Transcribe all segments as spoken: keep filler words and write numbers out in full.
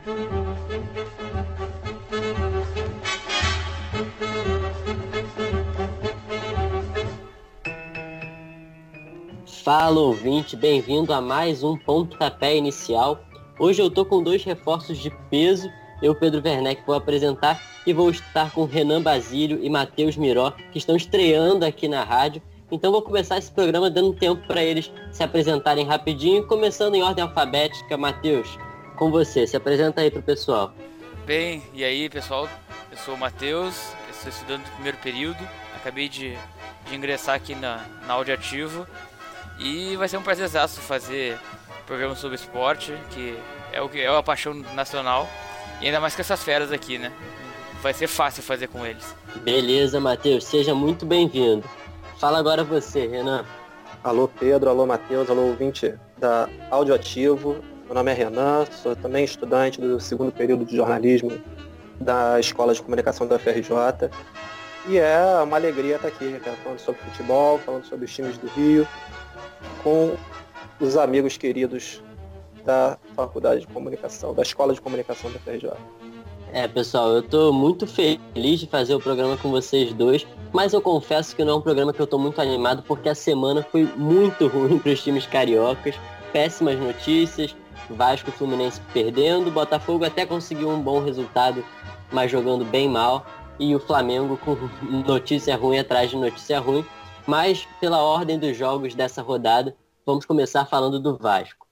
Fala, ouvinte, bem-vindo a mais um Pontapé Inicial. Hoje eu tô com dois reforços de peso. Eu, Pedro Werneck, vou apresentar e vou estar com Renan Basílio e Matheus Miró, que estão estreando aqui na rádio. Então vou começar esse programa dando tempo para eles se apresentarem rapidinho, começando em ordem alfabética. Matheus, com você, se apresenta aí pro pessoal. Bem, e aí pessoal, eu sou o Matheus, estou estudando no primeiro período, acabei de, de ingressar aqui na, na Audioativo. E vai ser um prazerzaço fazer programa sobre esporte, que é o que é uma paixão nacional. E ainda mais com essas feras aqui, né? Vai ser fácil fazer com eles. Beleza, Matheus, seja muito bem-vindo. Fala agora você, Renan. Alô, Pedro, alô, Matheus, alô, ouvinte da Audioativo. Meu nome é Renan, sou também estudante do segundo período de jornalismo da Escola de Comunicação da F R J. E é uma alegria estar aqui, cara, falando sobre futebol, falando sobre os times do Rio, com os amigos queridos da Faculdade de Comunicação, da Escola de Comunicação da F R J. É, pessoal, eu tô muito feliz de fazer o programa com vocês dois, mas eu confesso que não é um programa que eu tô muito animado, porque a semana foi muito ruim para os times cariocas, péssimas notícias, Vasco e Fluminense perdendo, Botafogo até conseguiu um bom resultado, mas jogando bem mal, e o Flamengo com notícia ruim atrás de notícia ruim. Mas, pela ordem dos jogos dessa rodada, vamos começar falando do Vasco.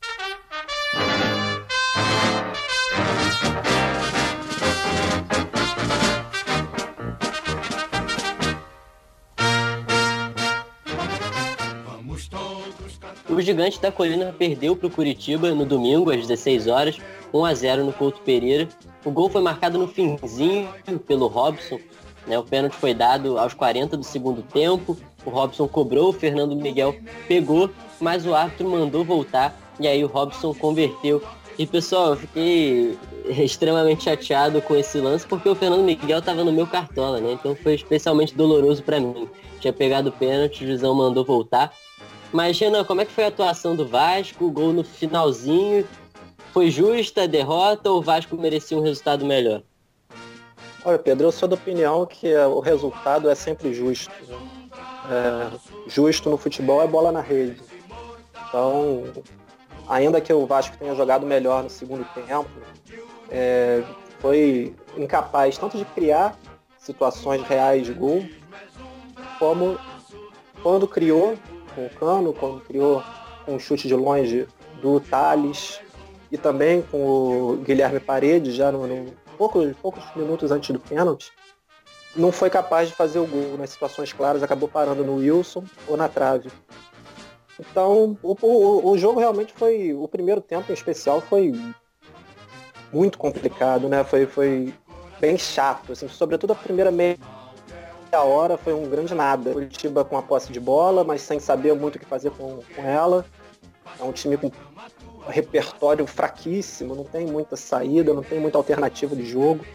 O Gigante da Colina perdeu para o Curitiba no domingo, às dezesseis horas, um a zero no Couto Pereira. O gol foi marcado no finzinho pelo Robson. Né, o pênalti foi dado aos quarenta do segundo tempo, o Robson cobrou, o Fernando Miguel pegou, mas o árbitro mandou voltar e aí o Robson converteu. E pessoal, eu fiquei extremamente chateado com esse lance porque o Fernando Miguel estava no meu cartola, né? Então foi especialmente doloroso para mim. Tinha pegado o pênalti, o juizão mandou voltar. Mas, Renan, como é que foi a atuação do Vasco? O gol no finalzinho, foi justa a derrota ou o Vasco merecia um resultado melhor? Olha, Pedro, eu sou da opinião que o resultado é sempre justo. Né? É, justo no futebol é bola na rede. Então, ainda que o Vasco tenha jogado melhor no segundo tempo, é, foi incapaz tanto de criar situações reais de gol, como quando criou com o Cano, quando criou com o chute de longe do Thales e também com o Guilherme Paredes, já no, no Poucos, poucos minutos antes do pênalti, não foi capaz de fazer o gol nas situações claras, acabou parando no Wilson ou na trave. Então, o, o, o jogo realmente foi, o primeiro tempo em especial foi muito complicado, né? Foi, foi bem chato, assim, sobretudo a primeira meia hora foi um grande nada. O Curitiba com a posse de bola, mas sem saber muito o que fazer com, com ela. É um time com repertório fraquíssimo, não tem muita saída, não tem muita alternativa de jogo.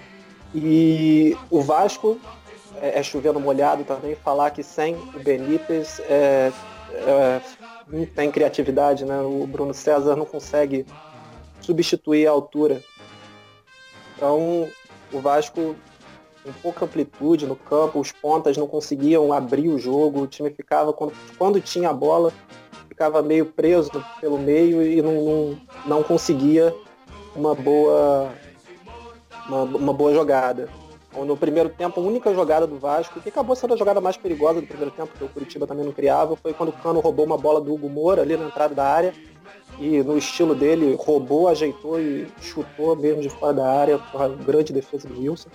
E o Vasco, é, é chovendo molhado também, falar que sem o Benítez é, é, não tem criatividade, né? O Bruno César não consegue substituir a altura. Então, o Vasco com pouca amplitude no campo, os pontas não conseguiam abrir o jogo, o time ficava, quando, quando tinha a bola, ficava meio preso pelo meio e não, não, não conseguia uma boa, uma, uma boa jogada. No primeiro tempo, a única jogada do Vasco, que acabou sendo a jogada mais perigosa do primeiro tempo, porque o Curitiba também não criava, foi quando o Cano roubou uma bola do Hugo Moura ali na entrada da área e no estilo dele, roubou, ajeitou e chutou mesmo de fora da área, com a grande defesa do Wilson.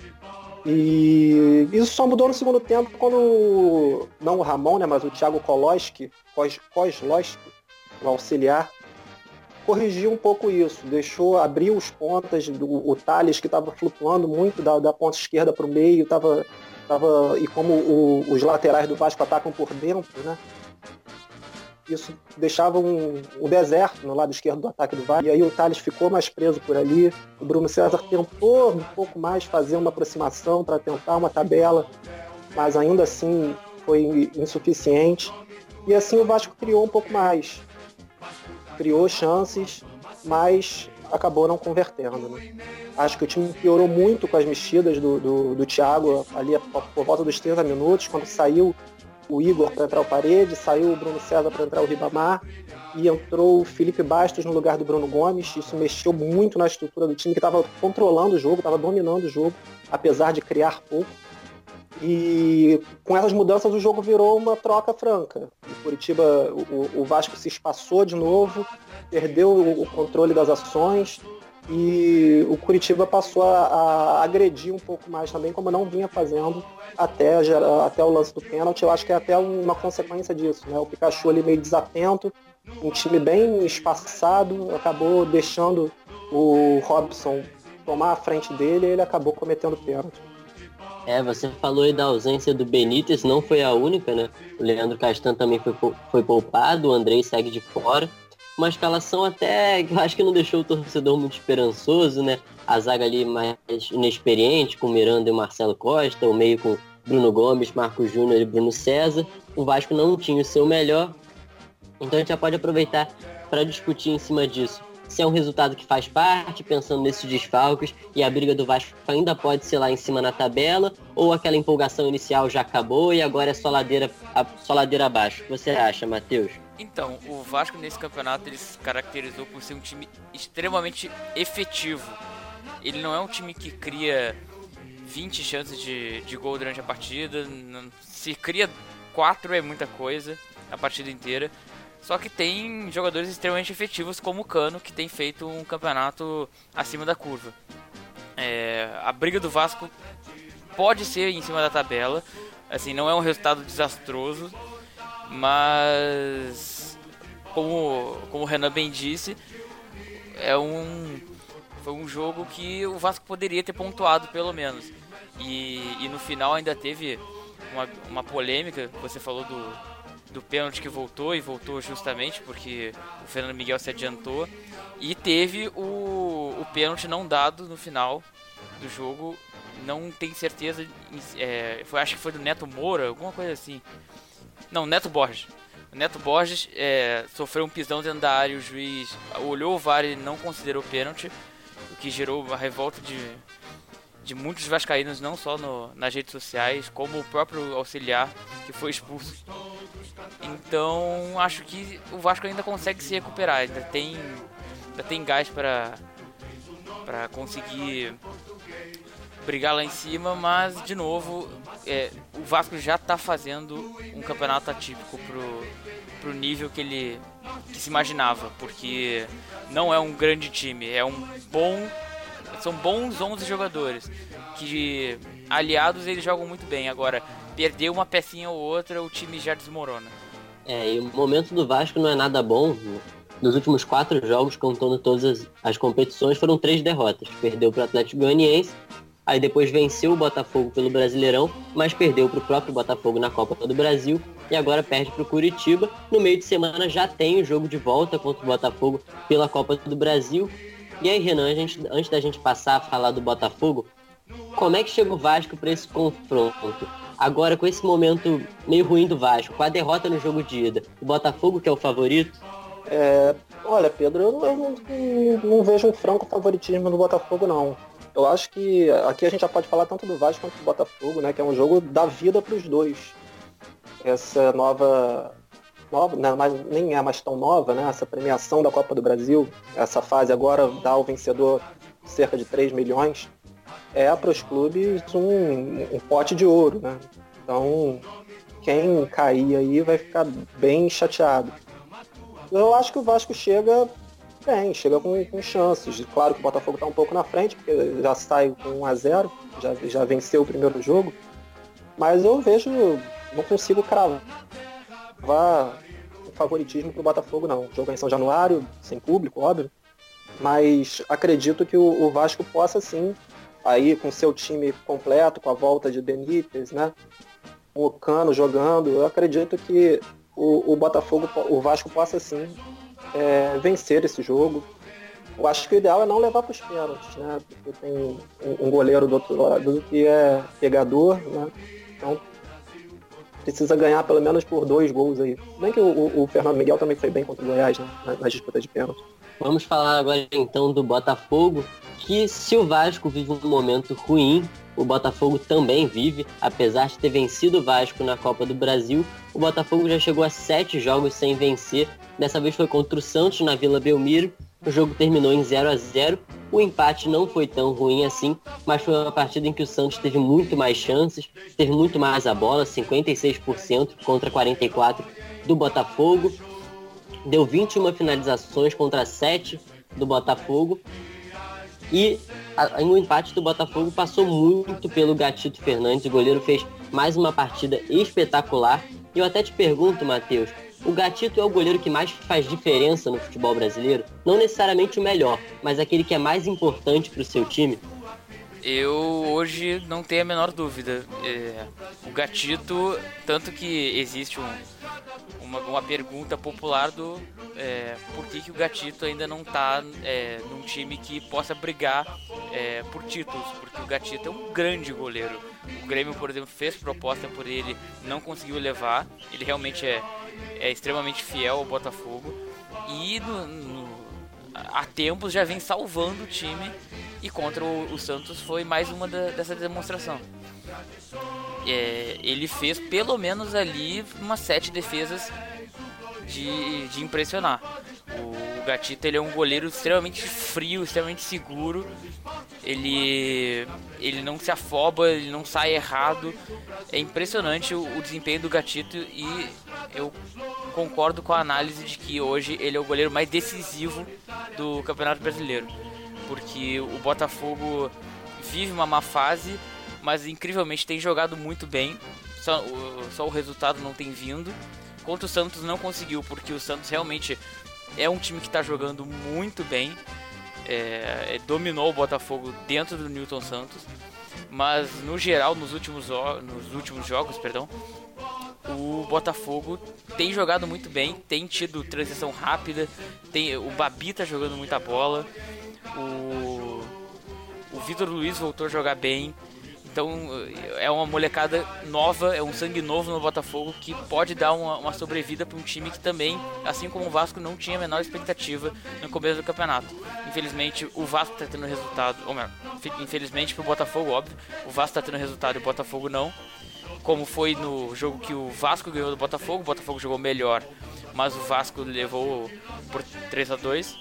E isso só mudou no segundo tempo quando, não o Ramon, né, mas o Thiago Koloski, Kozlowski, o auxiliar, corrigiu um pouco isso, deixou, abriu os pontas, do, o Thales, que estava flutuando muito da, da ponta esquerda para o meio, tava, tava, e como o, os laterais do Vasco atacam por dentro, né, isso deixava um, um deserto no lado esquerdo do ataque do Vasco, e aí o Thales ficou mais preso por ali, o Bruno César tentou um pouco mais fazer uma aproximação para tentar uma tabela, mas ainda assim foi insuficiente, e assim o Vasco criou um pouco mais, criou chances, mas acabou não convertendo, né? Acho que o time piorou muito com as mexidas do, do, do Thiago ali por volta dos trinta minutos, quando saiu o Igor para entrar o Paredes, saiu o Bruno César para entrar o Ribamar e entrou o Felipe Bastos no lugar do Bruno Gomes. Isso mexeu muito na estrutura do time, que estava controlando o jogo, estava dominando o jogo, apesar de criar pouco. E com essas mudanças o jogo virou uma troca franca. O Curitiba, o, o Vasco se espaçou de novo, perdeu o, o controle das ações e o Curitiba passou a, a agredir um pouco mais também, como não vinha fazendo até, até o lance do pênalti. Eu acho que é até uma consequência disso, né? O Pikachu ali meio desatento, um time bem espaçado, acabou deixando o Robson tomar a frente dele e ele acabou cometendo pênalti. É, você falou aí da ausência do Benítez, não foi a única, né? O Leandro Castan também foi, foi poupado, o Andrei segue de fora. Uma escalação até que eu acho que não deixou o torcedor muito esperançoso, né? A zaga ali mais inexperiente, com Miranda e Marcelo Costa, o meio com Bruno Gomes, Marcos Júnior e Bruno César. O Vasco não tinha o seu melhor, então a gente já pode aproveitar para discutir em cima disso. Se é um resultado que faz parte, pensando nesses desfalques, e a briga do Vasco ainda pode ser lá em cima na tabela, ou aquela empolgação inicial já acabou e agora é só ladeira, só ladeira abaixo. O que você acha, Matheus? Então, o Vasco nesse campeonato ele se caracterizou por ser um time extremamente efetivo. Ele não é um time que cria vinte chances de, de gol durante a partida. Se cria quatro é muita coisa a partida inteira. Só que tem jogadores extremamente efetivos como o Cano, que tem feito um campeonato acima da curva. É, a briga do Vasco pode ser em cima da tabela, assim, não é um resultado desastroso, mas como, como o Renan bem disse, é um, foi um jogo que o Vasco poderia ter pontuado pelo menos. E, e no final ainda teve uma, uma polêmica, você falou do... do pênalti que voltou, e voltou justamente porque o Fernando Miguel se adiantou, e teve o, o pênalti não dado no final do jogo, não tenho certeza, é, foi, acho que foi do Neto Moura, alguma coisa assim, não, Neto Borges, o Neto Borges é, sofreu um pisão dentro da área, o juiz olhou o V A R e não considerou pênalti, o que gerou uma revolta de, de muitos vascaínos, não só no, nas redes sociais, como o próprio auxiliar que foi expulso. Então acho que o Vasco ainda consegue se recuperar, ainda tem, ainda tem gás para para conseguir brigar lá em cima, mas de novo é, o Vasco já está fazendo um campeonato atípico pro, pro nível que ele que se imaginava, porque não é um grande time, é um bom, são bons onze jogadores que aliados eles jogam muito bem. Agora perder uma pecinha ou outra, o time já desmorona. É, e o momento do Vasco não é nada bom. Nos últimos quatro jogos, contando todas as, as competições, foram três derrotas. Perdeu para o Atlético Goianiense, aí depois venceu o Botafogo pelo Brasileirão, mas perdeu para o próprio Botafogo na Copa do Brasil, e agora perde para o Curitiba. No meio de semana já tem o jogo de volta contra o Botafogo pela Copa do Brasil. E aí, Renan, a gente, antes da gente passar a falar do Botafogo, como é que chega o Vasco para esse confronto? Agora, com esse momento meio ruim do Vasco, com a derrota no jogo de ida, o Botafogo que é o favorito? É, olha, Pedro, eu, não, eu não, não vejo um franco favoritismo no Botafogo, não. Eu acho que aqui a gente já pode falar tanto do Vasco quanto do Botafogo, né? Que é um jogo da vida para os dois. Essa nova... nova né, mas nem é mais tão nova, né? Essa premiação da Copa do Brasil, essa fase agora dá ao vencedor cerca de três milhões. É para os clubes um, um pote de ouro, né? Então, quem cair aí vai ficar bem chateado. Eu acho que o Vasco chega bem, chega com, com chances. Claro que o Botafogo está um pouco na frente, porque já sai com um a zero, já, já venceu o primeiro jogo. Mas eu vejo, não consigo cravar o favoritismo para o Botafogo, não. O jogo é em São Januário, sem público, óbvio. Mas acredito que o, o Vasco possa sim, aí com seu time completo, com a volta de Benítez, né? O Cano jogando, eu acredito que o, o Botafogo, o Vasco possa sim é, vencer esse jogo. Eu acho que o ideal é não levar para os pênaltis, né? Porque tem um, um goleiro do outro lado que é pegador, né? Então precisa ganhar pelo menos por dois gols aí. Bem que o, o, o Fernando Miguel também foi bem contra o Goiás, né, na, na disputa de pênalti. Vamos falar agora então do Botafogo, que se o Vasco vive um momento ruim, o Botafogo também vive. Apesar de ter vencido o Vasco na Copa do Brasil, o Botafogo já chegou a sete jogos sem vencer. Dessa vez foi contra o Santos na Vila Belmiro. O jogo terminou em zero a zero. O empate não foi tão ruim assim, mas foi uma partida em que o Santos teve muito mais chances, teve muito mais a bola, cinquenta e seis por cento contra quarenta e quatro por cento do Botafogo. Deu vinte e uma finalizações contra sete do Botafogo. E a, o empate do Botafogo passou muito pelo Gatito Fernandes. O goleiro fez mais uma partida espetacular. E eu até te pergunto, Matheus, o Gatito é o goleiro que mais faz diferença no futebol brasileiro? Não necessariamente o melhor, mas aquele que é mais importante para o seu time? Eu hoje não tenho a menor dúvida. É, o Gatito, tanto que existe um, uma, uma pergunta popular do é, por que, que o Gatito ainda não está é, num time que possa brigar é, por títulos, porque o Gatito é um grande goleiro. O Grêmio, por exemplo, fez proposta por ele, não conseguiu levar. Ele realmente é, é extremamente fiel ao Botafogo e no, no, há tempos já vem salvando o time. E contra o, o Santos foi mais uma da, dessa demonstração. É, ele fez pelo menos ali umas sete defesas de, de impressionar. O Gatito, ele é um goleiro extremamente frio, extremamente seguro. Ele, ele não se afoba, ele não sai errado. É impressionante o, o desempenho do Gatito e eu concordo com a análise de que hoje ele é o goleiro mais decisivo do Campeonato Brasileiro. Porque o Botafogo vive uma má fase, mas incrivelmente tem jogado muito bem, só o, só o resultado não tem vindo. Contra o Santos não conseguiu, porque o Santos realmente é um time que está jogando muito bem, é, dominou o Botafogo dentro do Newton Santos, mas no geral, nos últimos, nos últimos jogos, perdão, o Botafogo tem jogado muito bem, tem tido transição rápida, tem, o Babi tá jogando muita bola. O, o Vitor Luiz voltou a jogar bem. Então é uma molecada nova, é um sangue novo no Botafogo que pode dar uma, uma sobrevida para um time que também, assim como o Vasco, não tinha a menor expectativa no começo do campeonato. Infelizmente o Vasco está tendo resultado, ou melhor, infelizmente para o Botafogo, óbvio, o Vasco está tendo resultado e o Botafogo não. Como foi no jogo que o Vasco ganhou do Botafogo, o Botafogo jogou melhor, mas o Vasco levou por três a dois.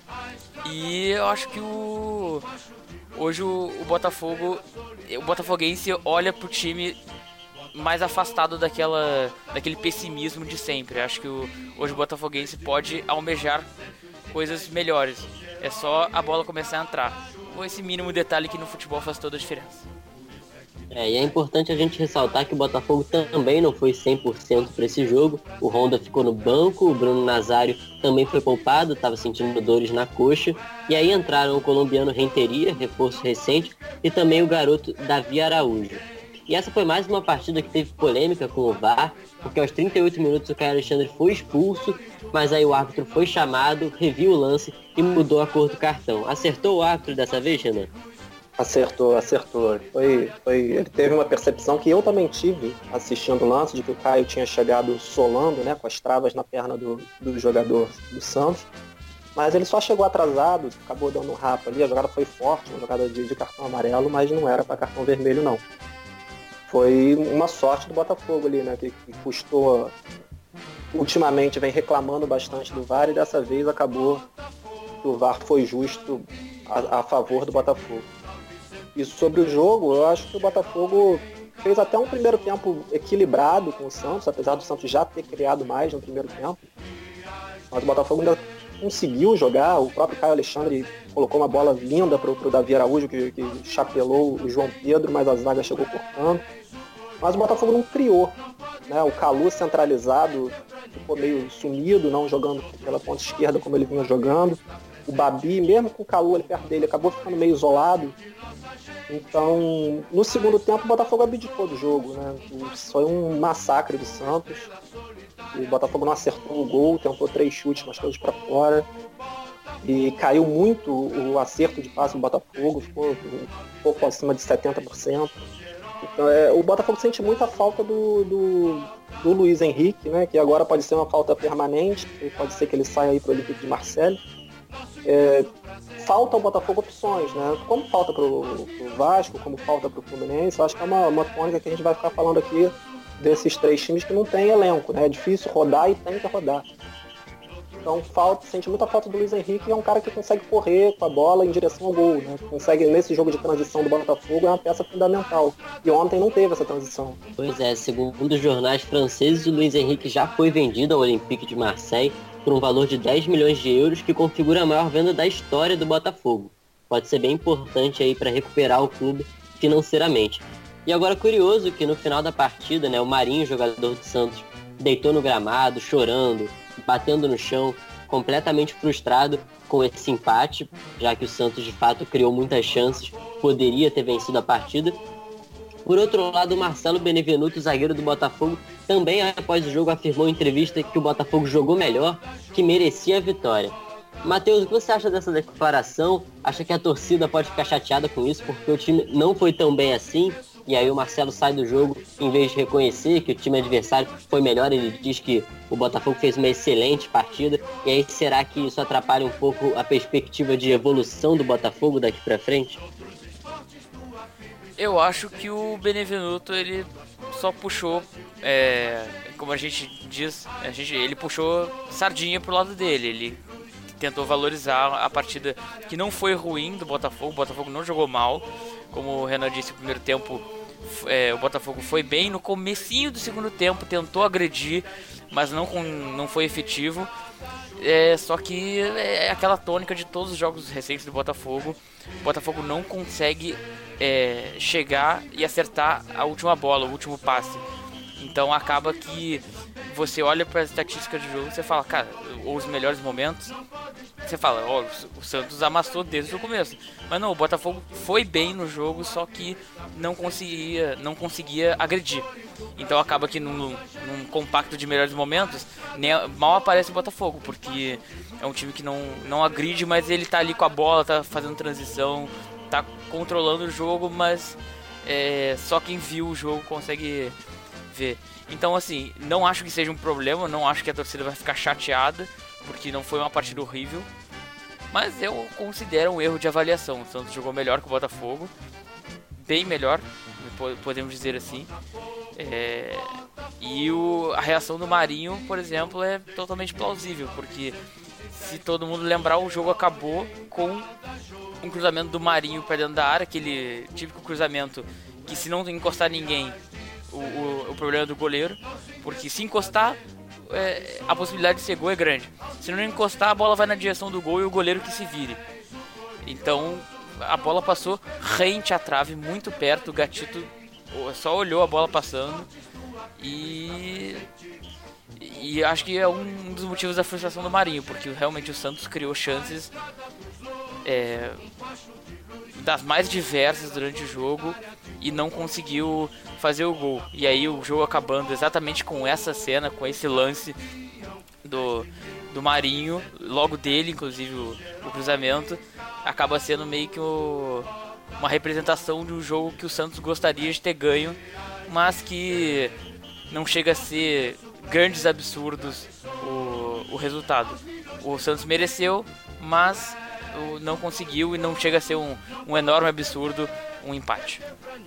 E eu acho que o hoje o, o Botafogo, o botafoguense olha pro time mais afastado daquela, daquele pessimismo de sempre. Eu acho que o, hoje o botafoguense pode almejar coisas melhores. É só a bola começar a entrar. Com esse mínimo detalhe que no futebol faz toda a diferença. É, e é importante a gente ressaltar que o Botafogo também não foi cem por cento para esse jogo. O Honda ficou no banco, o Bruno Nazário também foi poupado, estava sentindo dores na coxa. E aí entraram o colombiano Renteria, reforço recente, e também o garoto Davi Araújo. E essa foi mais uma partida que teve polêmica com o V A R, porque aos trinta e oito minutos o Caio Alexandre foi expulso, mas aí o árbitro foi chamado, reviu o lance e mudou a cor do cartão. Acertou o árbitro dessa vez, Renan? Acertou, acertou. Foi, foi, ele teve uma percepção que eu também tive assistindo o lance, de que o Caio tinha chegado solando, né, com as travas na perna do, do jogador do Santos. Mas ele só chegou atrasado, acabou dando um rapa ali, a jogada foi forte, uma jogada de, de cartão amarelo, mas não era para cartão vermelho não. Foi uma sorte do Botafogo ali, né, que, que custou, ultimamente vem reclamando bastante do V A R e dessa vez acabou que o V A R foi justo a, a favor do Botafogo. E sobre o jogo, eu acho que o Botafogo fez até um primeiro tempo equilibrado com o Santos, apesar do Santos já ter criado mais no primeiro tempo. Mas o Botafogo ainda conseguiu jogar, o próprio Caio Alexandre colocou uma bola linda para o Davi Araújo, que, que chapelou o João Pedro, mas a zaga chegou cortando. Mas o Botafogo não criou, né? O Calu centralizado ficou meio sumido, não jogando pela ponta esquerda como ele vinha jogando. O Babi, mesmo com o Calu ali perto dele, acabou ficando meio isolado. Então, no segundo tempo, o Botafogo abdicou do jogo, né? Foi um massacre do Santos. O Botafogo não acertou o gol, tentou três chutes, mas todos para fora. E caiu muito o acerto de passe do Botafogo, ficou um pouco acima de setenta por cento. Então, é, o Botafogo sente muita falta do, do, do Luiz Henrique, né? Que agora pode ser uma falta permanente, pode ser que ele saia aí para o Olympique de Marseille. É, falta ao Botafogo opções, né? Como falta para o Vasco, como falta para o Fluminense, eu acho que é uma, uma tônica que a gente vai ficar falando aqui desses três times que não tem elenco, né? É difícil rodar e tem que rodar. Então falta, sente muita falta do Luiz Henrique, é um cara que consegue correr com a bola em direção ao gol, né? Consegue, nesse jogo de transição do Botafogo, é uma peça fundamental. E ontem não teve essa transição. Pois é, segundo os jornais franceses, o Luiz Henrique já foi vendido ao Olympique de Marseille por um valor de dez milhões de euros, que configura a maior venda da história do Botafogo. Pode ser bem importante aí para recuperar o clube financeiramente. E agora, curioso que no final da partida, né, o Marinho, jogador do Santos, deitou no gramado, chorando, batendo no chão, completamente frustrado com esse empate, já que o Santos de fato criou muitas chances, poderia ter vencido a partida. Por outro lado, o Marcelo Benevenuto, zagueiro do Botafogo, também após o jogo afirmou em entrevista que o Botafogo jogou melhor, que merecia a vitória. Matheus, o que você acha dessa declaração? Acha que a torcida pode ficar chateada com isso porque o time não foi tão bem assim? E aí o Marcelo sai do jogo, em vez de reconhecer que o time adversário foi melhor, ele diz que o Botafogo fez uma excelente partida. E aí será que isso atrapalha um pouco a perspectiva de evolução do Botafogo daqui pra frente? Eu acho que o Benevenuto, ele só puxou, é, como a gente diz, a gente, ele puxou sardinha pro lado dele. Ele tentou valorizar a partida que não foi ruim do Botafogo. O Botafogo não jogou mal. Como o Renan disse, no primeiro tempo é, o Botafogo foi bem. No comecinho do segundo tempo tentou agredir, mas não, com, não foi efetivo. É, só que é aquela tônica de todos os jogos recentes do Botafogo. O Botafogo não consegue é, chegar e acertar a última bola, o último passe. Então acaba que você olha para as estatísticas do jogo e você fala, cara, ou os melhores momentos, você fala, ó, oh, o Santos amassou desde o começo. Mas não, o Botafogo foi bem no jogo, só que não conseguia, não conseguia agredir. Então acaba que num, num compacto de melhores momentos, nem, mal aparece o Botafogo, porque é um time que não, não agride, mas ele tá ali com a bola, tá fazendo transição, tá controlando o jogo, mas é, só quem viu o jogo consegue ver. Então assim, não acho que seja um problema, não acho que a torcida vai ficar chateada, porque não foi uma partida horrível, mas eu considero um erro de avaliação. O Santos jogou melhor que o Botafogo, bem melhor, podemos dizer assim. É... E o... a reação do Marinho, por exemplo, é totalmente plausível, porque se todo mundo lembrar, o jogo acabou com um cruzamento do Marinho para dentro da área, aquele típico cruzamento que, se não encostar ninguém, o, o, o problema é do goleiro, porque se encostar, é, a possibilidade de ser gol é grande. Se não encostar, a bola vai na direção do gol e o goleiro que se vire. Então a bola passou rente à trave, muito perto. O Gatito só olhou a bola passando e e acho que é um dos motivos da frustração do Marinho, porque realmente o Santos criou chances é, das mais diversas durante o jogo e não conseguiu fazer o gol. E aí o jogo acabando exatamente com essa cena, com esse lance do, do Marinho, logo dele, inclusive o, o cruzamento, acaba sendo meio que o, uma representação de um jogo que o Santos gostaria de ter ganho, mas que não chega a ser grandes absurdos o, o resultado. O Santos mereceu, mas não conseguiu e não chega a ser um, um enorme absurdo um empate.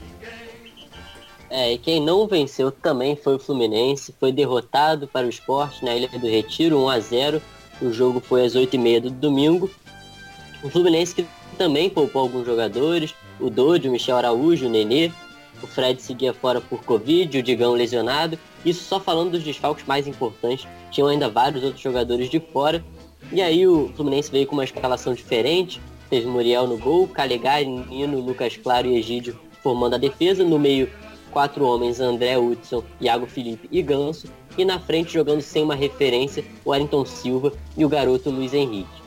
É, e quem não venceu também foi o Fluminense, foi derrotado para o Sport na Ilha do Retiro, um a zero. O jogo foi às oito e meia do domingo. O Fluminense que também poupou alguns jogadores, o Dodi, o Michel Araújo, o Nenê, o Fred seguia fora por Covid, o Digão lesionado. Isso só falando dos desfalques mais importantes, tinham ainda vários outros jogadores de fora. E aí o Fluminense veio com uma escalação diferente, teve Muriel no gol, Calegari, Nino, Lucas Claro e Egídio formando a defesa, no meio quatro homens, André, Hudson, Iago Felipe e Ganso, e na frente, jogando sem uma referência, o Wellington Silva e o garoto Luiz Henrique.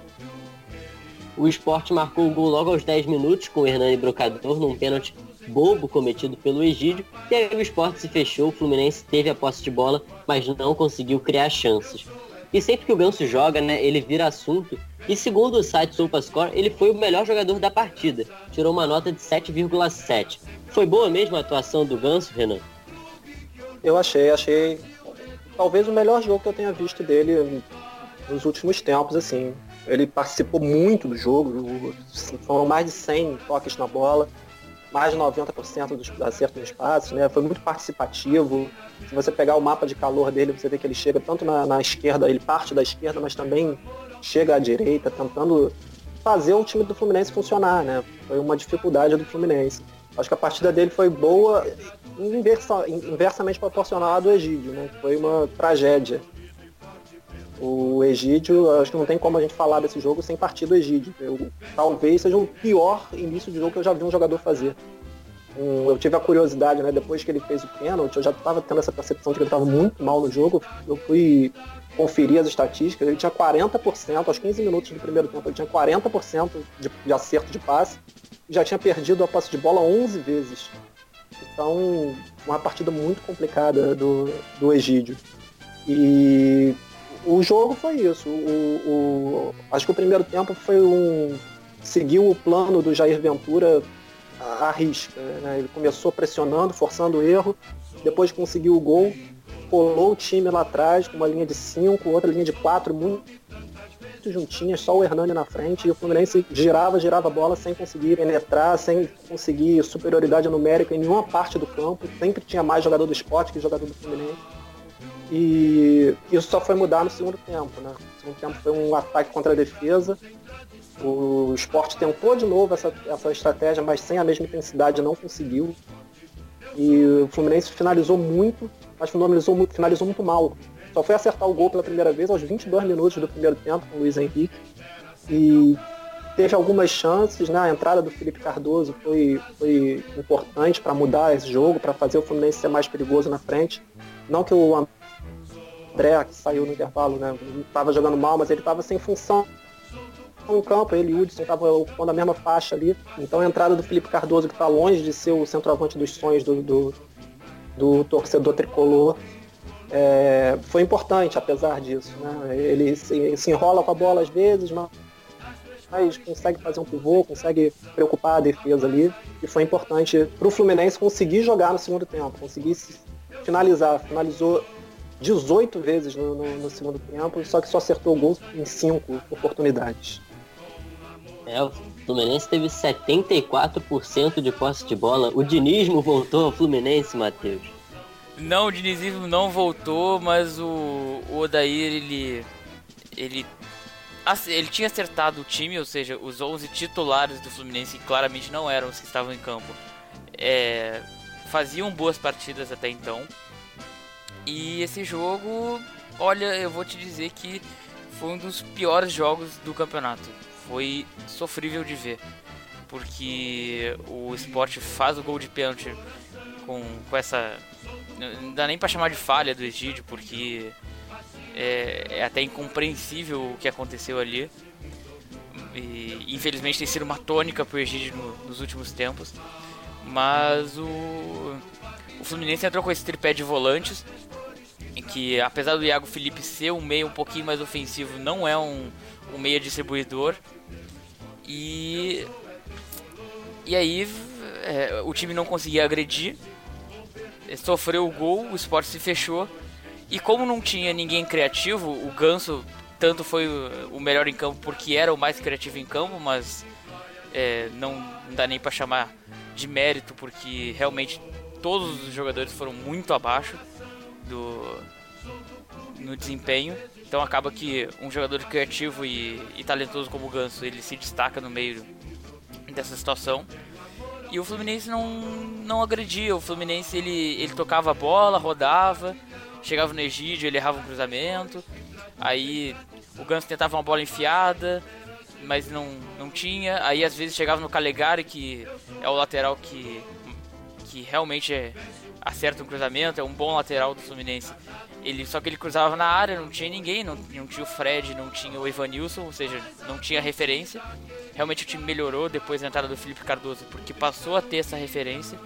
O Sport marcou o gol logo aos dez minutos, com o Hernani Brocador num pênalti bobo cometido pelo Egídio, e aí o Sport se fechou, o Fluminense teve a posse de bola, mas não conseguiu criar chances. E sempre que o Ganso joga, né, ele vira assunto. E segundo o site SofaScore, ele foi o melhor jogador da partida. Tirou uma nota de sete vírgula sete. Foi boa mesmo a atuação do Ganso, Renan? Eu achei, achei talvez o melhor jogo que eu tenha visto dele nos últimos tempos, assim. Ele participou muito do jogo, foram mais de cem toques na bola, mais de noventa por cento dos acertos nos passes, né? Foi muito participativo. Se você pegar o mapa de calor dele, você vê que ele chega tanto na, na esquerda, ele parte da esquerda, mas também chega à direita, tentando fazer o time do Fluminense funcionar, né? Foi uma dificuldade do Fluminense. Acho que a partida dele foi boa, inversa, inversamente proporcional à do Egídio, né? Foi uma tragédia. O Egídio, acho que não tem como a gente falar desse jogo sem partir do Egídio. Eu, talvez seja o pior início de jogo que eu já vi um jogador fazer. Um, eu tive a curiosidade, né? Depois que ele fez o pênalti, eu já estava tendo essa percepção de que ele estava muito mal no jogo. Eu fui conferir as estatísticas, ele tinha quarenta por cento, aos quinze minutos do primeiro tempo, ele tinha quarenta por cento de, de acerto de passe e já tinha perdido a posse de bola onze vezes. Então, uma partida muito complicada do, do Egídio. E o jogo foi isso. O, o, acho que o primeiro tempo foi um... seguiu o plano do Jair Ventura à risca, né? Ele começou pressionando, forçando o erro, depois conseguiu o gol, colou o time lá atrás com uma linha de cinco, outra linha de quatro, muito, muito juntinhas, só o Hernani na frente, e o Fluminense girava, girava a bola sem conseguir penetrar, sem conseguir superioridade numérica em nenhuma parte do campo, sempre tinha mais jogador do Sport que jogador do Fluminense. E isso só foi mudar no segundo tempo, né? No segundo tempo foi um ataque contra a defesa. O Sport tentou de novo essa, essa estratégia, mas sem a mesma intensidade não conseguiu. E o Fluminense finalizou muito, mas finalizou muito, finalizou muito mal. Só foi acertar o gol pela primeira vez aos vinte e dois minutos do primeiro tempo com o Luiz Henrique. E teve algumas chances, né? A entrada do Felipe Cardoso foi, foi importante para mudar esse jogo, para fazer o Fluminense ser mais perigoso na frente. Não que o André, que saiu no intervalo, né, estava jogando mal, mas ele estava sem função no campo, ele e o Hudson estavam ocupando a mesma faixa ali. Então a entrada do Felipe Cardoso, que está longe de ser o centroavante dos sonhos do, do, do torcedor tricolor, é, foi importante, apesar disso, né? Ele se, se enrola com a bola às vezes, mas, mas consegue fazer um pivô, consegue preocupar a defesa ali, e foi importante para o Fluminense conseguir jogar no segundo tempo, conseguir se finalizar. Finalizou dezoito vezes no, no, no segundo tempo, só que só acertou o gol em cinco oportunidades. É, o Fluminense teve setenta e quatro por cento de posse de bola. O dinismo voltou ao Fluminense, Matheus? Não, o dinizismo não voltou, mas o, o Odair, ele, ele, ele tinha acertado o time, ou seja, os onze titulares do Fluminense, que claramente não eram os que estavam em campo, é, faziam boas partidas até então. E esse jogo, olha, eu vou te dizer que foi um dos piores jogos do campeonato. Foi sofrível de ver, porque o Sport faz o gol de pênalti com, com essa... Não dá nem pra chamar de falha do Egídio, porque é, é até incompreensível o que aconteceu ali. E, infelizmente tem sido uma tônica pro Egídio no, nos últimos tempos. Mas o, o Fluminense entrou com esse tripé de volantes, que apesar do Iago Felipe ser um meia um pouquinho mais ofensivo, não é um, um meia distribuidor. E, e aí é, o time não conseguia agredir, sofreu o gol, o Sport se fechou. E como não tinha ninguém criativo, o Ganso tanto foi o melhor em campo porque era o mais criativo em campo, mas é, não, não dá nem para chamar de mérito, porque realmente todos os jogadores foram muito abaixo do, no desempenho. Então acaba que um jogador criativo e, e talentoso como o Ganso, ele se destaca no meio dessa situação. E o Fluminense não, não agredia. O Fluminense ele, ele tocava a bola, rodava, chegava no Egídio, ele errava um cruzamento. Aí o Ganso tentava uma bola enfiada, mas não, não tinha. Aí às vezes chegava no Calegari, que é o lateral que, que realmente é, acerta um cruzamento, é um bom lateral do Fluminense. Ele, só que ele cruzava na área, não tinha ninguém, não, não tinha o Fred, não tinha o Evanilson, ou seja, não tinha referência. Realmente o time melhorou depois da entrada do Felipe Cardoso, porque passou a ter essa referência.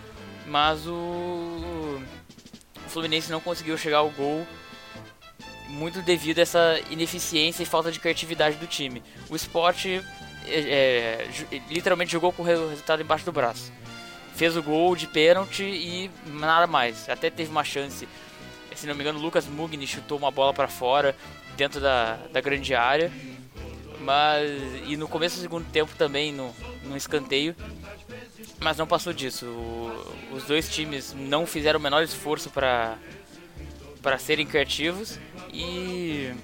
Mas o, o Fluminense não conseguiu chegar ao gol muito devido a essa ineficiência e falta de criatividade do time. O Sport é, é, literalmente jogou com o resultado embaixo do braço. Fez o gol de pênalti e nada mais. Até teve uma chance, se não me engano, o Lucas Mugni chutou uma bola para fora dentro da, da grande área. Mas, e no começo do segundo tempo também, no, no escanteio, mas não passou disso. O, os dois times não fizeram o menor esforço para para serem criativos e,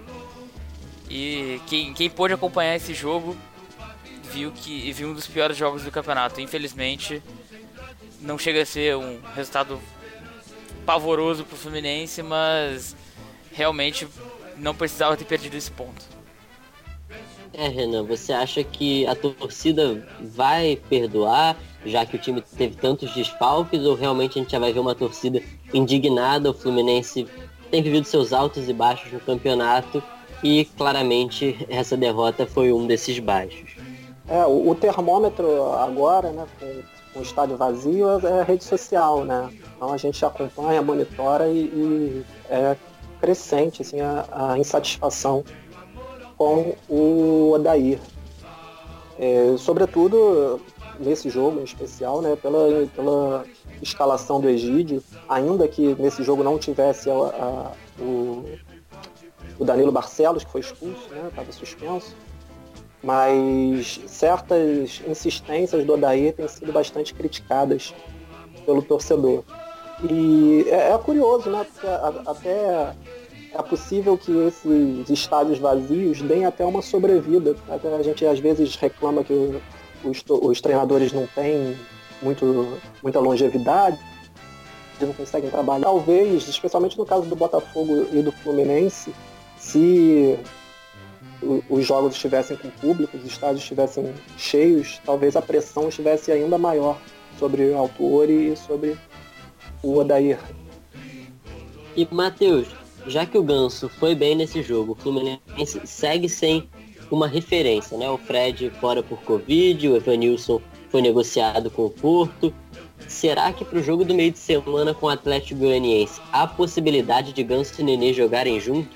e quem, quem pôde acompanhar esse jogo viu que viu um dos piores jogos do campeonato. Infelizmente, não chega a ser um resultado pavoroso para o Fluminense, mas realmente não precisava ter perdido esse ponto. É, Renan, você acha que a torcida vai perdoar, já que o time teve tantos desfalques, ou realmente a gente já vai ver uma torcida indignada? O Fluminense tem vivido seus altos e baixos no campeonato e claramente essa derrota foi um desses baixos. É, o, o termômetro agora, né, com, com o estádio vazio, é, é a rede social, né? Então a gente acompanha, monitora e, e é crescente assim, a, a insatisfação com o Odair. É, sobretudo nesse jogo em especial, né, pela, pela escalação do Egídio, ainda que nesse jogo não tivesse a, a, o, o Danilo Barcelos, que foi expulso, né, estava suspenso, mas certas insistências do Odair têm sido bastante criticadas pelo torcedor. E é, é curioso, né, porque a, até é possível que esses estádios vazios deem até uma sobrevida. Até a gente às vezes reclama que os, os treinadores não têm muito, muita longevidade, não conseguem trabalhar. Talvez, especialmente no caso do Botafogo e do Fluminense, se os jogos estivessem com público, os estádios estivessem cheios, talvez a pressão estivesse ainda maior sobre o Autuori e sobre o Odair. E, Matheus, já que o Ganso foi bem nesse jogo, o Fluminense segue sem uma referência, né? O Fred fora por Covid, o Evanilson foi negociado com o Porto. Será que para o jogo do meio de semana com o Atlético Goianiense há possibilidade de Ganso e Nenê jogarem juntos?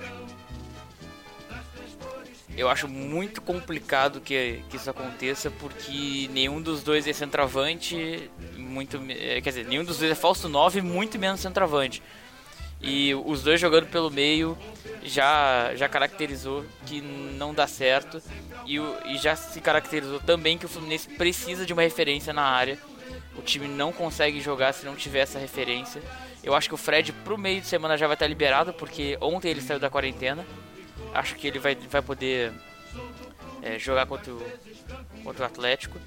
Eu acho muito complicado que, que isso aconteça, porque nenhum dos dois é centroavante, muito, quer dizer, nenhum dos dois é falso nove, muito menos centroavante. E os dois jogando pelo meio já, já caracterizou que não dá certo. E, o, e já se caracterizou também que o Fluminense precisa de uma referência na área. O time não consegue jogar se não tiver essa referência. Eu acho que o Fred pro meio de semana já vai estar liberado, porque ontem ele saiu da quarentena. Acho que ele vai, vai poder é, jogar contra o, contra o Atlético.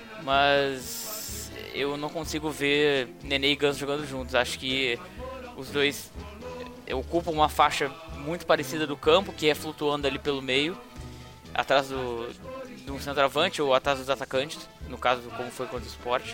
Mas eu não consigo ver Nenê e Ganso jogando juntos. Acho que os dois ocupam uma faixa muito parecida do campo, que é flutuando ali pelo meio, atrás do, do centroavante ou atrás dos atacantes, no caso como foi contra o Sport.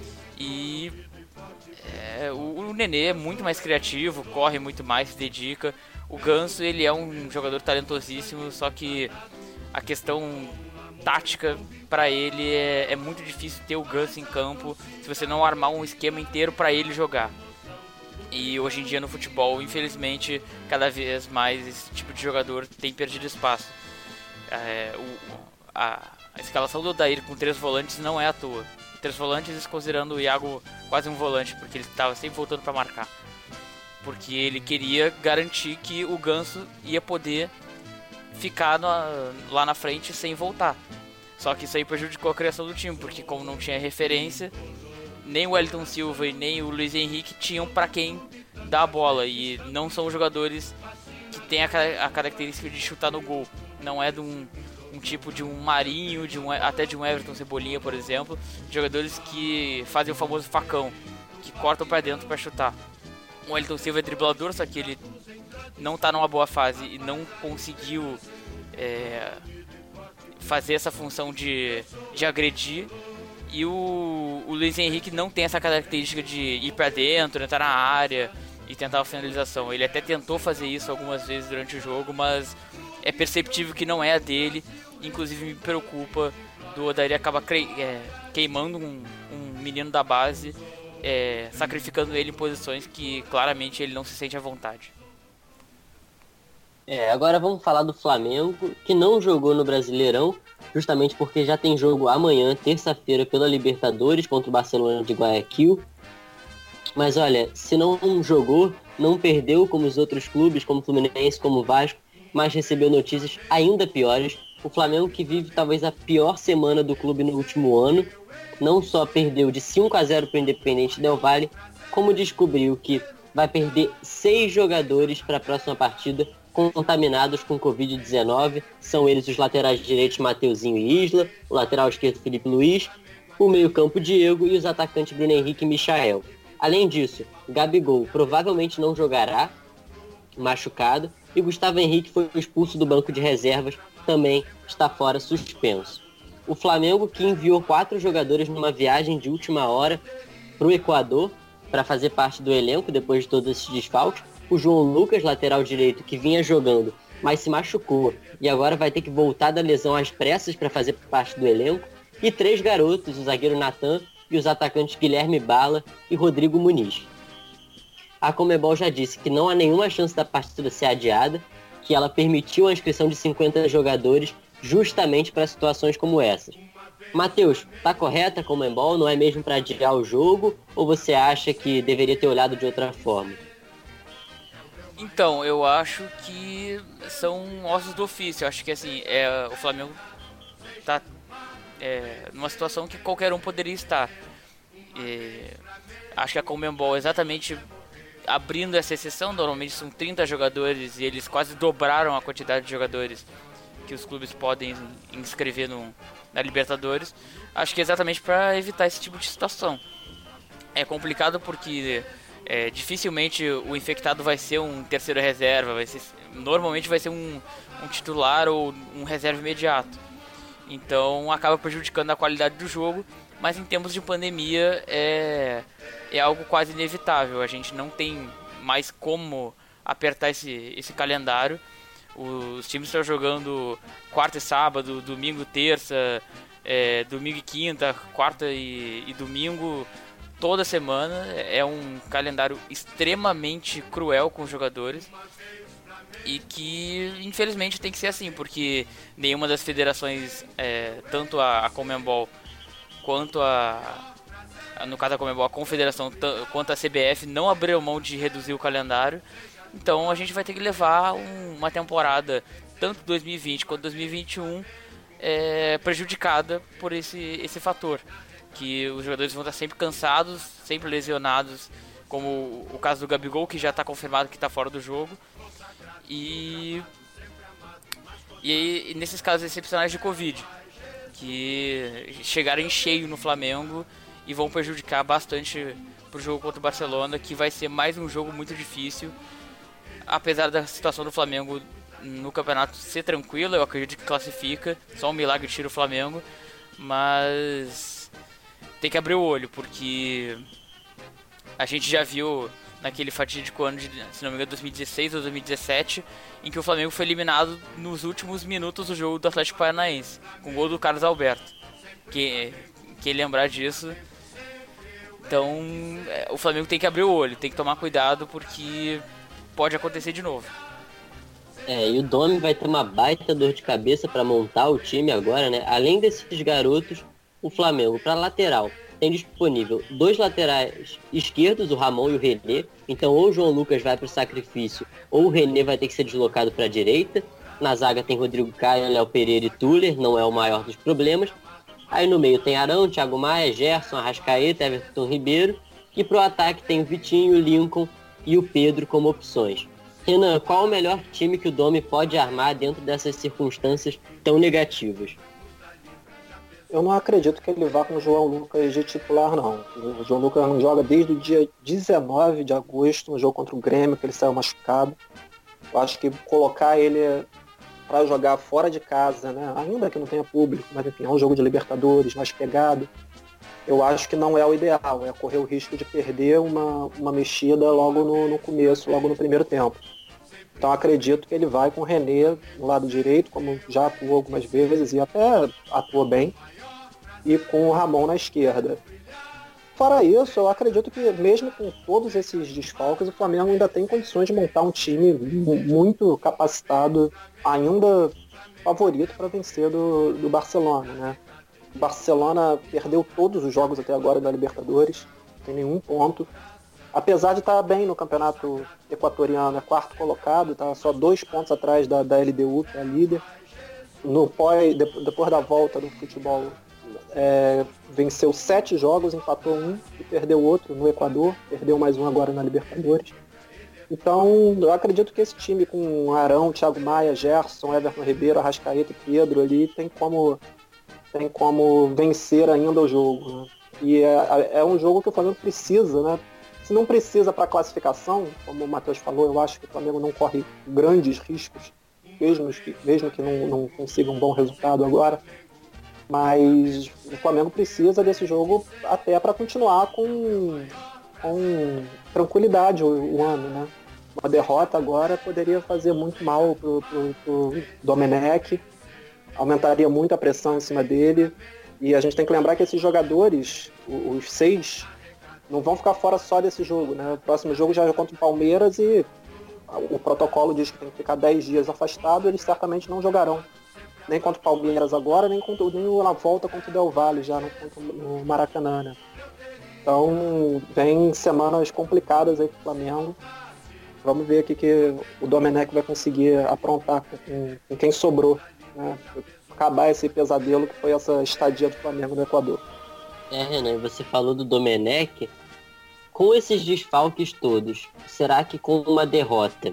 E é, o, o Nenê é muito mais criativo, corre muito mais, se dedica. O Ganso, ele é um jogador talentosíssimo, só que a questão tática para ele é, é muito difícil ter o Ganso em campo se você não armar um esquema inteiro para ele jogar. E hoje em dia no futebol, infelizmente, cada vez mais esse tipo de jogador tem perdido espaço. É, o, a, a escalação do Odair com três volantes não é à toa. Três volantes considerando o Iago quase um volante, porque ele estava sempre voltando para marcar. Porque ele queria garantir que o Ganso ia poder ficar na, lá na frente sem voltar. Só que isso aí prejudicou a criação do time, porque como não tinha referência, nem o Wellington Silva e nem o Luiz Henrique tinham para quem dar a bola. E não são jogadores que têm a, a característica de chutar no gol. Não é de um, um tipo de um Marinho, de um, até de um Everton Cebolinha, por exemplo. Jogadores que fazem o famoso facão, que cortam para dentro para chutar. O Wellington Silva é driblador, só que ele não tá numa boa fase e não conseguiu é, fazer essa função de, de agredir. E o, o Luiz Henrique não tem essa característica de ir pra dentro, entrar na área e tentar a finalização. Ele até tentou fazer isso algumas vezes durante o jogo, mas é perceptível que não é a dele. Inclusive me preocupa do Odair acabar é, queimando um, um menino da base, é, sacrificando ele em posições que claramente ele não se sente à vontade. É, agora vamos falar do Flamengo, que não jogou no Brasileirão, justamente porque já tem jogo amanhã, terça-feira, pela Libertadores contra o Barcelona de Guayaquil. Mas olha, se não jogou, não perdeu como os outros clubes, como o Fluminense, como o Vasco, mas recebeu notícias ainda piores. O Flamengo, que vive talvez a pior semana do clube no último ano, não só perdeu de cinco a zero para o Independente Del Valle, como descobriu que vai perder seis jogadores para a próxima partida contaminados com covid dezenove. São eles os laterais direitos Mateuzinho e Isla, o lateral esquerdo Felipe Luiz, o meio-campo Diego e os atacantes Bruno Henrique e Michael. Além disso, Gabigol provavelmente não jogará, machucado, e Gustavo Henrique foi expulso do banco de reservas, também está fora, suspenso. O Flamengo, que enviou quatro jogadores numa viagem de última hora para o Equador para fazer parte do elenco depois de todos esses desfalques. O João Lucas, lateral direito, que vinha jogando, mas se machucou e agora vai ter que voltar da lesão às pressas para fazer parte do elenco. E três garotos, o zagueiro Natan e os atacantes Guilherme Bala e Rodrigo Muniz. A Conmebol já disse que não há nenhuma chance da partida ser adiada, que ela permitiu a inscrição de cinquenta jogadores justamente para situações como essas. Matheus, tá correta a Conmebol? Não é mesmo para adiar o jogo? Ou você acha que deveria ter olhado de outra forma? Então, eu acho que são ossos do ofício. Eu acho que assim, é, o Flamengo tá é, numa situação que qualquer um poderia estar. E acho que a Conmebol exatamente abrindo essa exceção, normalmente são trinta jogadores e eles quase dobraram a quantidade de jogadores que os clubes podem inscrever no, na Libertadores. Acho que é exatamente para evitar esse tipo de situação. É complicado porque é, dificilmente o infectado vai ser um terceiro reserva, vai ser, normalmente vai ser um, um titular ou um reserva imediato. Então acaba prejudicando a qualidade do jogo, mas em tempos de pandemia é, é algo quase inevitável. A gente não tem mais como apertar esse, esse calendário. Os times estão jogando quarta e sábado, domingo, terça, é, domingo e quinta, quarta e, e domingo, toda semana. É um calendário extremamente cruel com os jogadores e que infelizmente tem que ser assim, porque nenhuma das federações, é, tanto a, a Conmebol quanto a, a, no caso da Conmebol, a Confederação, t- quanto a C B F não abriu mão de reduzir o calendário. Então a gente vai ter que levar um, uma temporada, tanto dois mil e vinte quanto dois mil e vinte e um, é, prejudicada por esse, esse fator. Que os jogadores vão estar sempre cansados, sempre lesionados, como o caso do Gabigol, que já está confirmado que está fora do jogo. E, e, e nesses casos excepcionais de Covid, que chegaram em cheio no Flamengo e vão prejudicar bastante pro jogo contra o Barcelona, que vai ser mais um jogo muito difícil. Apesar da situação do Flamengo no campeonato ser tranquila, eu acredito que classifica, só um milagre tira o Flamengo, mas tem que abrir o olho, porque a gente já viu naquele fatídico ano de, se não me engano, dois mil e dezesseis ou dois mil e dezessete, em que o Flamengo foi eliminado nos últimos minutos do jogo do Atlético Paranaense, com o gol do Carlos Alberto. Que, quem lembrar disso... Então, o Flamengo tem que abrir o olho, tem que tomar cuidado, porque pode acontecer de novo. É, e o Domi vai ter uma baita dor de cabeça para montar o time agora, né? Além desses garotos, o Flamengo, para lateral, tem disponível dois laterais esquerdos, o Ramon e o René. Então, ou o João Lucas vai para o sacrifício, ou o René vai ter que ser deslocado para a direita. Na zaga tem Rodrigo Caio, Léo Pereira e Tuller, não é o maior dos problemas. Aí no meio tem Arão, Thiago Maia, Gerson, Arrascaeta, Everton Ribeiro. E pro ataque tem o Vitinho, o Lincoln e o Pedro como opções. Renan, qual o melhor time que o Domi pode armar dentro dessas circunstâncias tão negativas? Eu não acredito que ele vá com o João Lucas de titular, não. O João Lucas não joga desde o dia dezenove de agosto, no jogo contra o Grêmio, que ele saiu machucado. Eu acho que colocar ele para jogar fora de casa, né? Ainda que não tenha público, mas enfim, é um jogo de Libertadores, mais pegado. Eu acho que não é o ideal, é correr o risco de perder uma, uma mexida logo no, no começo, logo no primeiro tempo. Então acredito que ele vai com o René no lado direito, como já atuou algumas vezes e até atuou bem, e com o Ramon na esquerda. fora isso, eu acredito que mesmo com todos esses desfalques, o Flamengo ainda tem condições de montar um time muito capacitado, ainda favorito para vencer do, do Barcelona, né? O Barcelona perdeu todos os jogos até agora da Libertadores, não tem nenhum ponto. Apesar de estar bem no campeonato equatoriano, é quarto colocado, está só dois pontos atrás da, da L D U, que é a líder. No pós, depois da volta do futebol, é, venceu sete jogos, empatou um e perdeu outro no Equador, perdeu mais um agora na Libertadores. Então, eu acredito que esse time com Arão, Thiago Maia, Gerson, Everton Ribeiro, Arrascaeta e Pedro ali tem como, tem como vencer ainda o jogo, né? E é, é um jogo que o Flamengo precisa, né? Se não precisa para classificação, como o Matheus falou, eu acho que o Flamengo não corre grandes riscos, mesmo que, mesmo que não, não consiga um bom resultado agora. Mas o Flamengo precisa desse jogo até para continuar com, com tranquilidade o, o ano, né? Uma derrota agora poderia fazer muito mal pro, pro, pro Domenech, aumentaria muito a pressão em cima dele. E a gente tem que lembrar que esses jogadores, os seis, não vão ficar fora só desse jogo, né? O próximo jogo já é contra o Palmeiras e o protocolo diz que tem que ficar dez dias afastado, eles certamente não jogarão. Nem contra o Palmeiras agora, nem, contra, nem na volta contra o Del Valle, já no, no Maracanã, né? Então, vem semanas complicadas aí pro Flamengo. Vamos ver o que, que o Domenech vai conseguir aprontar com, com quem sobrou, né? Acabar esse pesadelo que foi essa estadia do Flamengo no Equador. É, Renan, você falou do Domenech. Com esses desfalques todos, será que com uma derrota,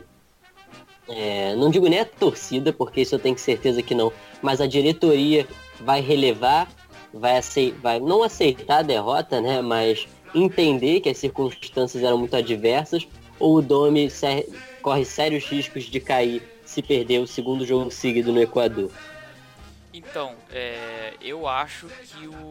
é, não digo nem a torcida, porque isso eu tenho certeza que não, mas a diretoria vai relevar, vai, acei- vai não aceitar a derrota, né, mas entender que as circunstâncias eram muito adversas, ou o Domi ser- corre sérios riscos de cair se perder o segundo jogo seguido no Equador? Então, é, eu acho que o,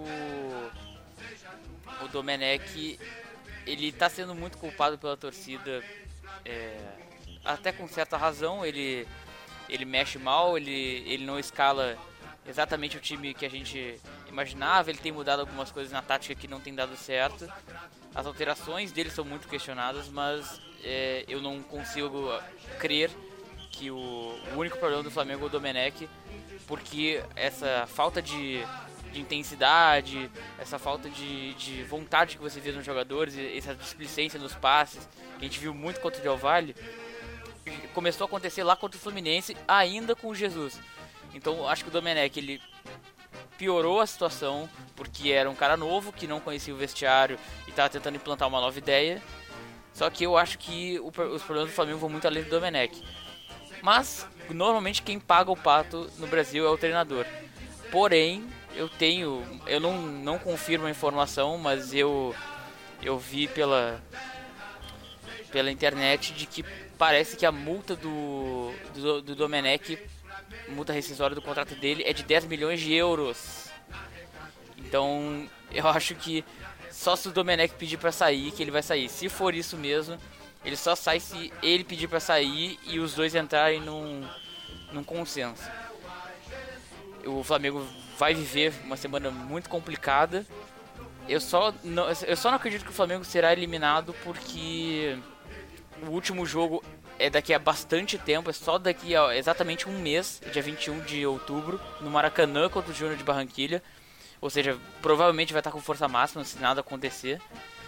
o Domenech, ele tá sendo muito culpado pela torcida, é, até com certa razão. Ele, ele mexe mal, ele, ele não escala exatamente o time que a gente imaginava, ele tem mudado algumas coisas na tática que não tem dado certo. As alterações dele são muito questionadas, mas é, eu não consigo crer que o, o único problema do Flamengo é o Domenech, porque essa falta de, de intensidade, essa falta de, de vontade que você vê nos jogadores, essa displicência nos passes, que a gente viu muito contra o Del Valle, começou a acontecer lá contra o Fluminense, ainda com o Jesus. Então acho que o Domenech, ele piorou a situação, porque era um cara novo, que não conhecia o vestiário e estava tentando implantar uma nova ideia. Só que eu acho que o, os problemas do Flamengo vão muito além do Domenech. Mas, normalmente, quem paga o pato no Brasil é o treinador. Porém, eu tenho... Eu não, não confirmo a informação, mas eu, eu vi pela, pela internet de que parece que a multa do, do, do Domenech, multa rescisória do contrato dele, é de dez milhões de euros. Então, eu acho que só se o Domenech pedir pra sair, que ele vai sair. Se for isso mesmo, ele só sai se ele pedir pra sair e os dois entrarem num, num consenso. O Flamengo vai viver uma semana muito complicada. Eu só não, eu só não acredito que o Flamengo será eliminado, porque o último jogo é daqui a bastante tempo, é só daqui a exatamente um mês, dia vinte e um de outubro, no Maracanã contra o Júnior de Barranquilla. Ou seja, provavelmente vai estar com força máxima se nada acontecer.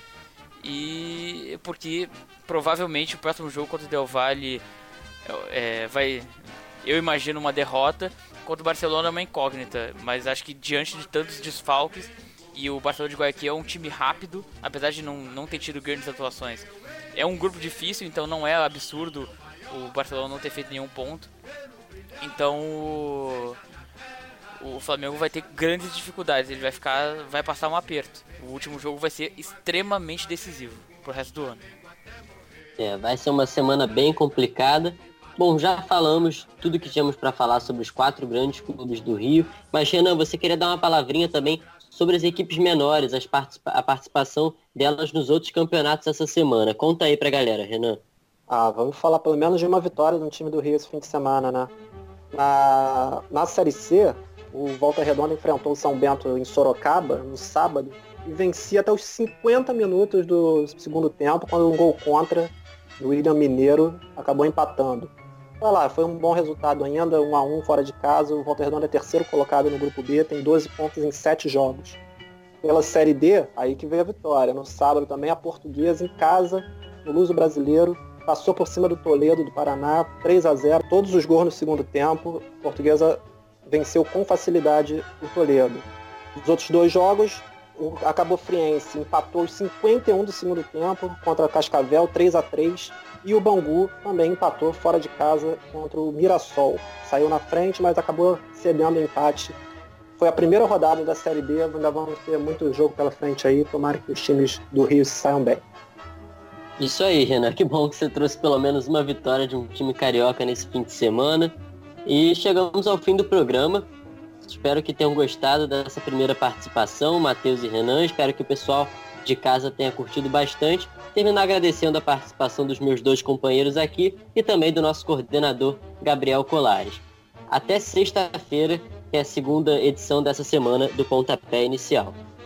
E porque provavelmente o próximo jogo contra o Del Valle é, vai, eu imagino uma derrota. Contra o Barcelona é uma incógnita, mas acho que diante de tantos desfalques, e o Barcelona de Guayaquil é um time rápido, apesar de não, não ter tido grandes atuações. É um grupo difícil, então não é absurdo o Barcelona não ter feito nenhum ponto. Então o, o Flamengo vai ter grandes dificuldades, ele vai ficar, vai passar um aperto. O último jogo vai ser extremamente decisivo pro resto do ano. É, vai ser uma semana bem complicada. Bom, já falamos tudo que tínhamos para falar sobre os quatro grandes clubes do Rio, mas Renan, você queria dar uma palavrinha também sobre as equipes menores, as participa- a participação delas nos outros campeonatos essa semana. Conta aí pra galera, Renan. Ah, vamos falar pelo menos de uma vitória no time do Rio esse fim de semana, né? Na, na Série C, o Volta Redonda enfrentou o São Bento em Sorocaba no sábado e vencia até os cinquenta minutos do segundo tempo, quando um gol contra do William Mineiro acabou empatando. Olha lá, foi um bom resultado ainda, um a um fora de casa. O Volta Redonda é terceiro colocado no grupo B, tem doze pontos em sete jogos. Pela Série D, aí que veio a vitória. No sábado também a Portuguesa em casa, no Luso Brasileiro, passou por cima do Toledo do Paraná, três a zero, todos os gols no segundo tempo. A Portuguesa venceu com facilidade o Toledo. Os outros dois jogos, o Cabo Friense empatou os cinquenta e um do segundo tempo contra a Cascavel, três a três, e o Bangu também empatou fora de casa contra o Mirassol. Saiu na frente, mas acabou cedendo o empate. Foi a primeira rodada da Série B, ainda vamos ter muito jogo pela frente aí, tomara que os times do Rio saiam bem. Isso aí, Renan, que bom que você trouxe pelo menos uma vitória de um time carioca nesse fim de semana. E chegamos ao fim do programa. Espero que tenham gostado dessa primeira participação, Matheus e Renan. Espero que o pessoal de casa tenha curtido bastante. Terminar agradecendo a participação dos meus dois companheiros aqui e também do nosso coordenador, Gabriel Colares. Até sexta-feira, que é a segunda edição dessa semana do Pontapé Inicial.